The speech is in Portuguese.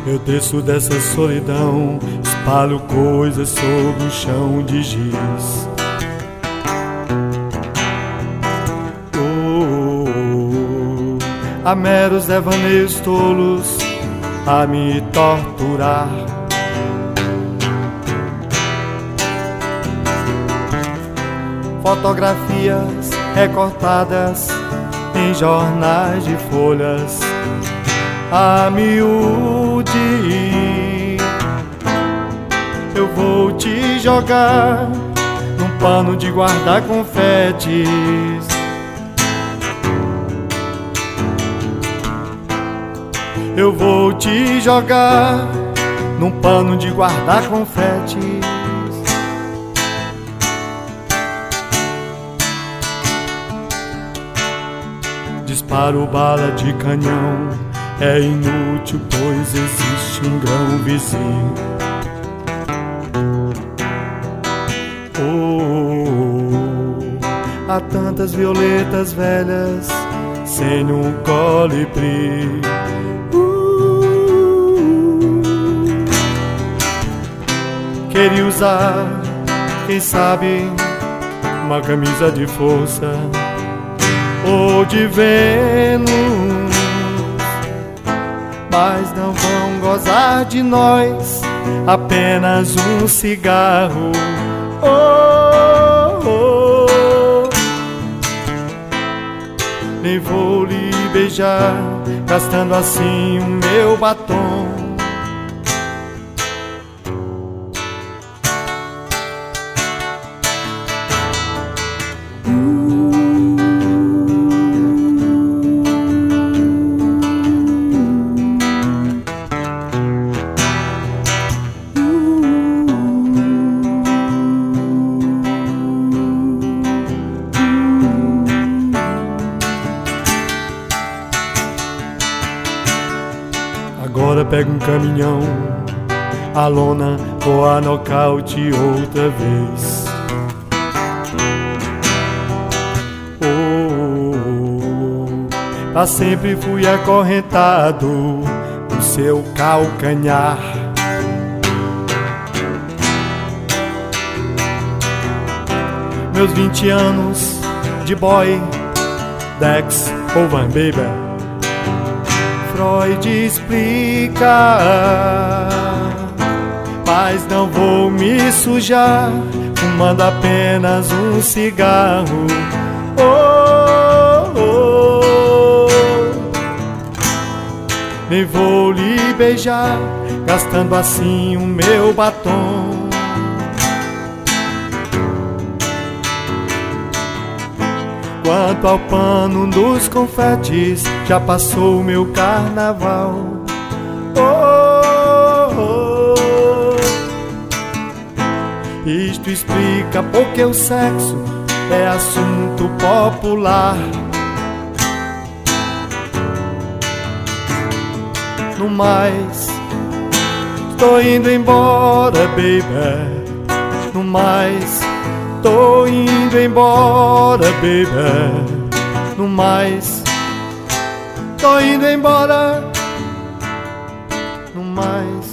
Eu desço dessa solidão, espalho coisas sobre o chão de giz. Há meros devaneios tolos a me torturar. Fotografias recortadas em jornais de folhas a miúde. Eu vou te jogar num pano de guardar confetes. Eu vou te jogar num pano de guardar confetes. Disparo bala de canhão, é inútil, pois existe um grão vizinho. Há tantas violetas velhas sem um colibri. Queria usar, quem sabe, uma camisa de força ou de Vênus, mas não vão gozar de nós, apenas um cigarro. Nem vou lhe beijar, gastando assim o meu batom. Agora pego um caminhão, a lona vou a nocaute outra vez. Pra sempre fui acorrentado no seu calcanhar. Meus 20 anos de boy, Dex ou Van Baber, Freud explica, mas não vou me sujar fumando apenas um cigarro. Nem vou lhe beijar, gastando assim o meu batom. Quanto ao pano dos confetes, já passou o meu carnaval. Isto explica porque o sexo é assunto popular. No mais, estou indo embora, baby. No mais, tô indo embora, baby. No mais, tô indo embora. No mais.